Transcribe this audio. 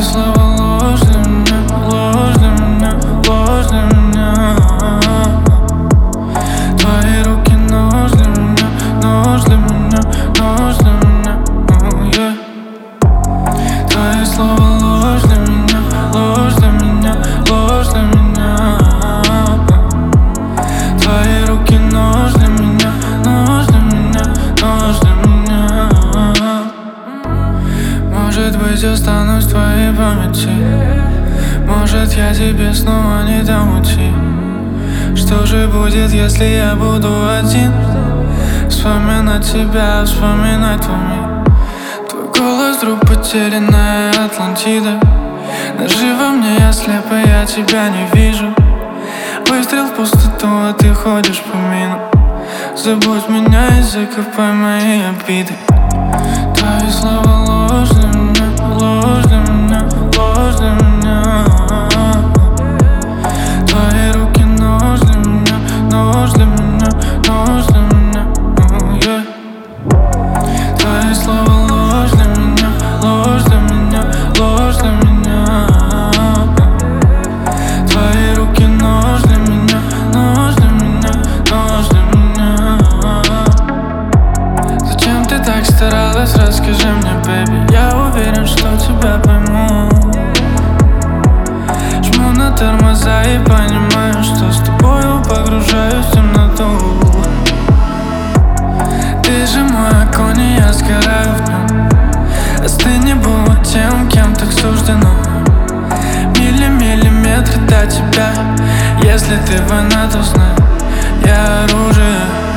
слова ложь для меня, ложь для меня, ложь для меня. Твои руки нож для меня, нож для меня, нож для меня, yeah. Твои слова ложь для меня, ложь для меня, ложь для меня. Твои руки нож для меня, нож для меня, нож для меня. Может быть, останусь в твоей памяти. Может, я тебе снова не дам уйти. Что же будет, если я буду один? Вспоминать тебя, вспоминать твой мир. Твой голос, вдруг потерянная Атлантида. Даже во мне я слепо, я тебя не вижу. Выстрел в пустоту, а ты ходишь по минам. Забудь меня и закопай мои обиды. Твои слова ложь для меня, ложь для меня, ложь для меня. Твои руки нож для меня, нож для меня, нож для меня, yeah. Твои слова ложь для меня, ложь для меня, ложь для меня. Твои руки нож для меня, нож для меня, нож для меня. Зачем ты так старалась, расскажи мне, бэби. Я уверен, что тебя пойму. Жму на тормоза и понимаю, что с тобою погружаюсь в темноту. Ты же мой огонь, и я сгораю в нем. Остынь, не будь тем, кем так суждено. Миллиметры до тебя. Если ты война, то знай, я оружие.